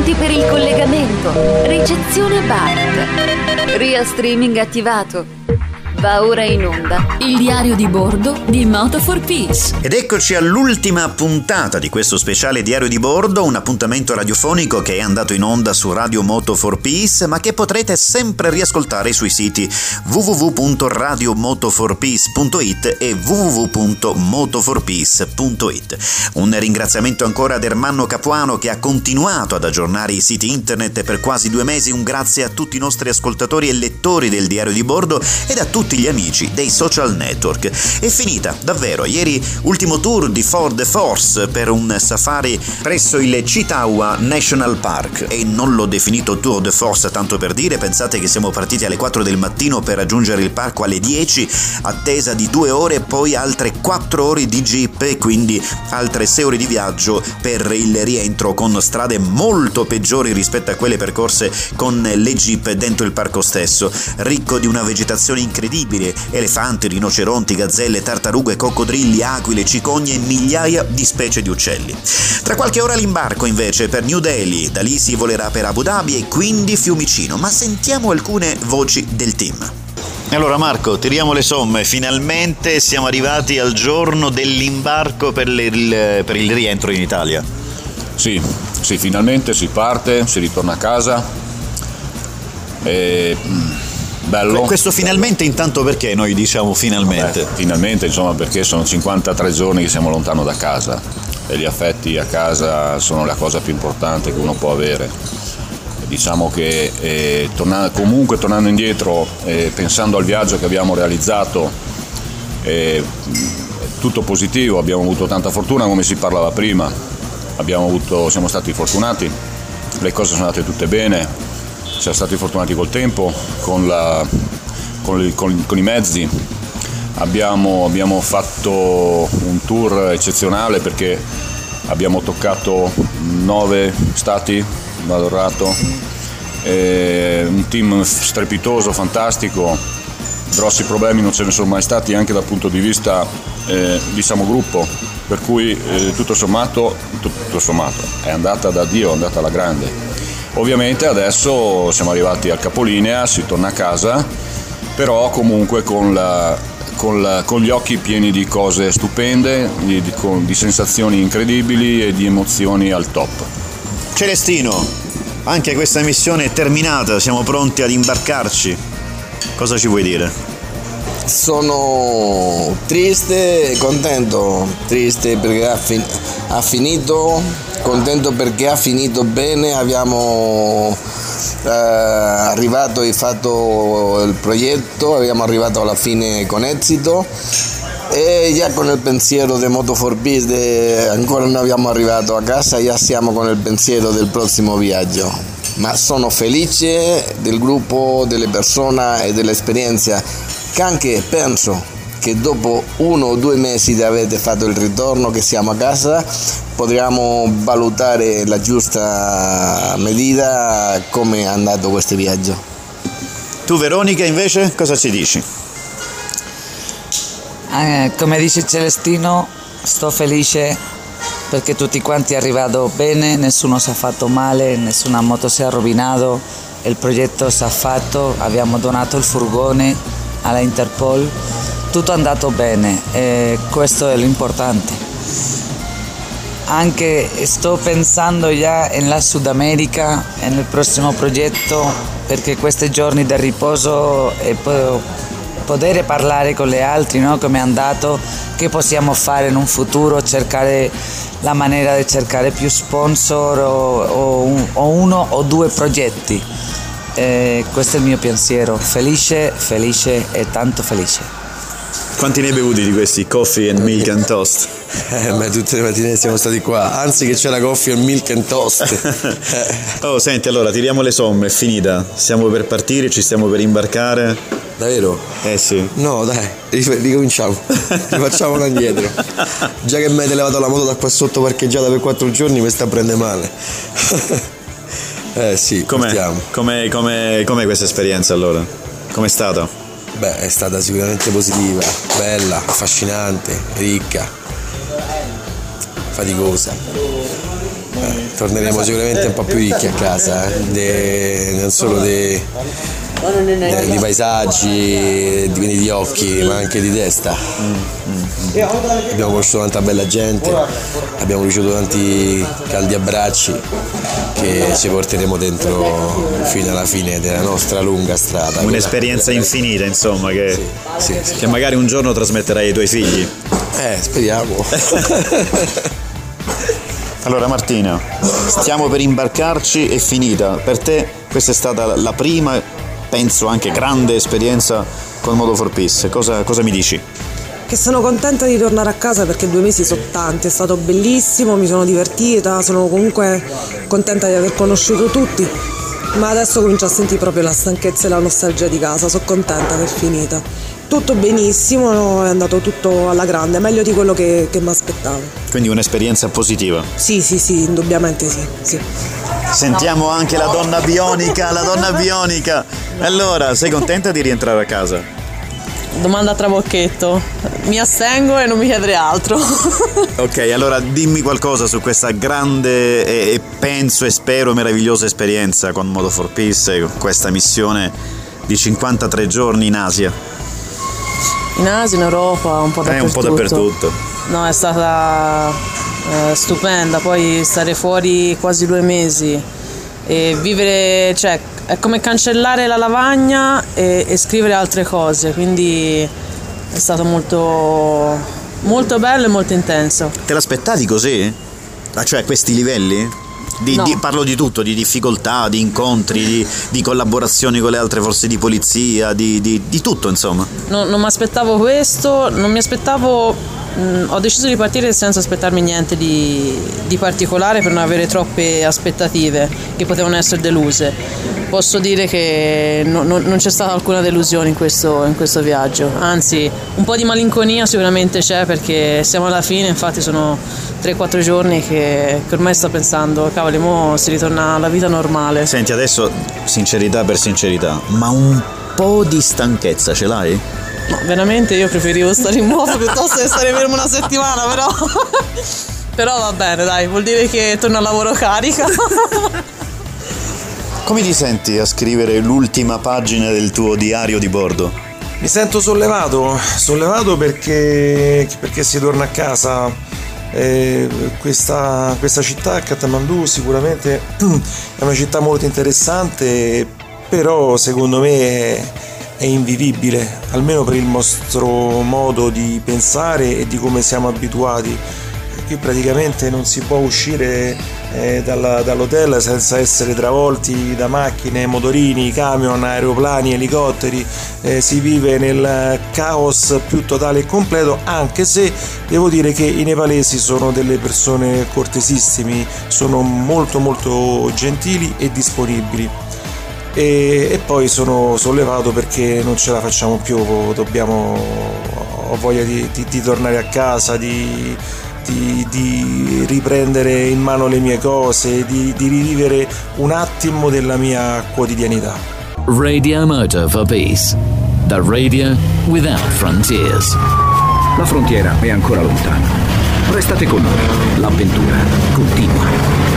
Complimenti per il collegamento. Ricezione BART. Real streaming attivato. Va ora in onda il diario di bordo di Moto for Peace. Ed eccoci all'ultima puntata di questo speciale diario di bordo, un appuntamento radiofonico che è andato in onda su Radio Moto for Peace, ma che potrete sempre riascoltare sui siti www.radiomotoforpeace.it e www.motoforpeace.it. Un ringraziamento ancora ad Ermanno Capuano, che ha continuato ad aggiornare i siti internet per quasi 2 mesi. Un grazie a tutti i nostri ascoltatori e lettori del diario di bordo ed a tutti gli amici dei social network. È finita davvero ieri ultimo tour di Ford the Force per un safari presso il Chitawa National Park, e non l'ho definito Tour de Force tanto per dire. Pensate che siamo partiti alle 4 del mattino per raggiungere il parco alle 10, attesa di 2 ore, poi altre 4 ore di jeep e quindi altre 6 ore di viaggio per il rientro, con strade molto peggiori rispetto a quelle percorse con le jeep dentro il parco stesso, ricco di una vegetazione incredibile: elefanti, rinoceronti, gazzelle, tartarughe, coccodrilli, aquile, cicogne e migliaia di specie di uccelli. Tra qualche ora l'imbarco invece per New Delhi, da lì si volerà per Abu Dhabi e quindi Fiumicino, ma sentiamo alcune voci del team. Allora Marco, tiriamo le somme, finalmente siamo arrivati al giorno dell'imbarco per il rientro in Italia. Sì, finalmente si parte, si ritorna a casa. Bello. Questo finalmente intanto perché noi diciamo finalmente? Finalmente, insomma, perché sono 53 giorni che siamo lontano da casa e gli affetti a casa sono la cosa più importante che uno può avere. Diciamo che tornando indietro, pensando al viaggio che abbiamo realizzato, tutto positivo, abbiamo avuto tanta fortuna come si parlava prima, siamo stati fortunati, le cose sono andate tutte bene. Siamo stati fortunati col tempo, con i mezzi. Abbiamo fatto un tour eccezionale perché abbiamo toccato 9 stati, vado errato, un team strepitoso, fantastico. Grossi problemi non ce ne sono mai stati anche dal punto di vista diciamo gruppo, per cui tutto sommato è andata da Dio, è andata alla grande. Ovviamente adesso siamo arrivati al capolinea, si torna a casa, però comunque con gli occhi pieni di cose stupende, di sensazioni incredibili e di emozioni al top. Celestino, anche questa missione è terminata, siamo pronti ad imbarcarci. Cosa ci vuoi dire? Sono triste e contento, triste perché ha finito, contento perché ha finito bene, abbiamo arrivato e fatto il progetto, abbiamo arrivato alla fine con esito e già con il pensiero di Moto for Peace ancora non abbiamo arrivato a casa, già siamo con il pensiero del prossimo viaggio, ma sono felice del gruppo, delle persone e dell'esperienza, che anche penso che dopo 1 o 2 mesi di avete fatto il ritorno, che siamo a casa, potremo valutare la giusta medida come è andato questo viaggio. Tu Veronica invece cosa ci dici? Come dice Celestino, sto felice perché tutti quanti è arrivato bene, nessuno si è fatto male, nessuna moto si è rovinato, il progetto si è fatto, abbiamo donato il furgone alla Interpol, tutto è andato bene e questo è l'importante. Anche sto pensando già nella Sud America e nel prossimo progetto, perché questi giorni di riposo e poter parlare con gli altri, no? Come è andato, che possiamo fare in un futuro, cercare la maniera di cercare più sponsor o 1 o 2 progetti. Questo è il mio pensiero, felice e tanto felice. Quanti ne hai bevuti di questi coffee and milk and toast? Ma tutte le mattine siamo stati qua, anzi che c'è la coffee and milk and toast. Oh, senti, allora tiriamo le somme, è finita, stiamo per partire, ci stiamo per imbarcare. Davvero? Sì. No, dai, ricominciamo, rifacciamo da indietro. Già che mi hai levato la moto da qua sotto parcheggiata per 4 giorni, mi sta a prendere male. Sì, com'è questa esperienza allora? Com'è stata? Beh, è stata sicuramente positiva, bella, affascinante, ricca, faticosa. Torneremo sicuramente un po' più ricchi a casa, non solo di paesaggi, di occhi, ma anche di testa. Abbiamo conosciuto tanta bella gente, abbiamo ricevuto tanti caldi abbracci che ci porteremo dentro fino alla fine della nostra lunga strada. Un'esperienza infinita, insomma, che magari un giorno trasmetterai ai tuoi figli. Speriamo. Allora Martina, stiamo per imbarcarci, è finita. Per te questa è stata la prima, penso anche grande esperienza con Moto for Peace. Cosa mi dici? Che sono contenta di tornare a casa perché 2 mesi sono tanti, è stato bellissimo, mi sono divertita, sono comunque contenta di aver conosciuto tutti, ma adesso comincio a sentire proprio la stanchezza e la nostalgia di casa, sono contenta che è finita. Tutto benissimo, no? È andato tutto alla grande, meglio di quello che mi aspettavo. Quindi un'esperienza positiva? Sì, indubbiamente sì. Sentiamo anche la donna bionica. Allora, sei contenta di rientrare a casa? Domanda a trabocchetto. Mi astengo e non mi chiedere altro. Ok, allora dimmi qualcosa su questa grande e penso e spero meravigliosa esperienza con Moto for Peace, questa missione di 53 giorni in Asia. In Asia, in Europa, un po' dappertutto. No, è stata stupenda, poi stare fuori quasi 2 mesi e vivere, cioè è come cancellare la lavagna e scrivere altre cose, quindi è stato molto, molto bello e molto intenso. Te l'aspettavi così? Cioè a questi livelli? No. Parlo di tutto, di difficoltà, di incontri, di collaborazioni con le altre forze di polizia, di tutto insomma. Non mi aspettavo questo, non mi aspettavo. Ho deciso di partire senza aspettarmi niente di particolare per non avere troppe aspettative che potevano essere deluse. Posso dire che non c'è stata alcuna delusione in questo viaggio, anzi un po' di malinconia sicuramente c'è perché siamo alla fine, infatti sono 3-4 giorni che ormai sto pensando, cavoli, mo si ritorna alla vita normale. Senti, adesso sincerità per sincerità, ma un po' di stanchezza ce l'hai? No, veramente io preferivo stare in moto piuttosto che stare fermo una settimana, però va bene, dai, vuol dire che torno al lavoro carica. Come ti senti a scrivere l'ultima pagina del tuo diario di bordo? Mi sento sollevato perché si torna a casa. Questa città, Kathmandu, sicuramente è una città molto interessante, però secondo me è invivibile, almeno per il nostro modo di pensare e di come siamo abituati. Qui praticamente non si può uscire dall'hotel senza essere travolti da macchine, motorini, camion, aeroplani, elicotteri. Si vive nel caos più totale e completo, anche se devo dire che i nepalesi sono delle persone cortesissimi, sono molto molto gentili e disponibili. E poi sono sollevato perché non ce la facciamo più, ho voglia di tornare a casa, di riprendere in mano le mie cose, di rivivere un attimo della mia quotidianità. Radio Moto for Peace, the radio without frontiers. La frontiera è ancora lontana. Restate con noi, l'avventura continua.